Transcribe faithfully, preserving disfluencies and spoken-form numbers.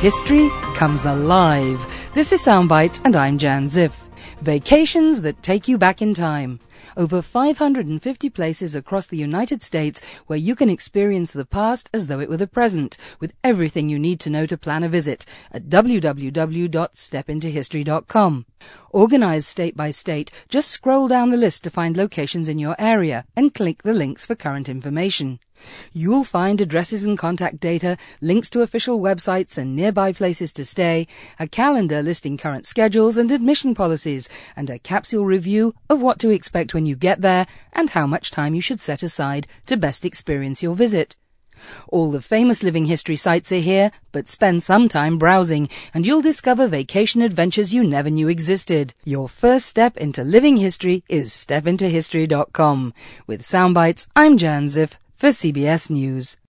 history comes alive. This is Soundbites and I'm Jan Ziff. Vacations that take you back in time. Over five hundred fifty places across the United States where you can experience the past as though it were the present, with everything you need to know to plan a visit at w w w dot step into history dot com. Organized state by state, just scroll down the list to find locations in your area and click the links for current information. You'll find addresses and contact data, links to official websites and nearby places to stay, a calendar listing current schedules and admission policies, and a capsule review of what to expect when you get there and how much time you should set aside to best experience your visit. All the famous living history sites are here, but spend some time browsing and you'll discover vacation adventures you never knew existed. Your first step into living history is step into history dot com. With Soundbites, I'm Jan Ziff for C B S News.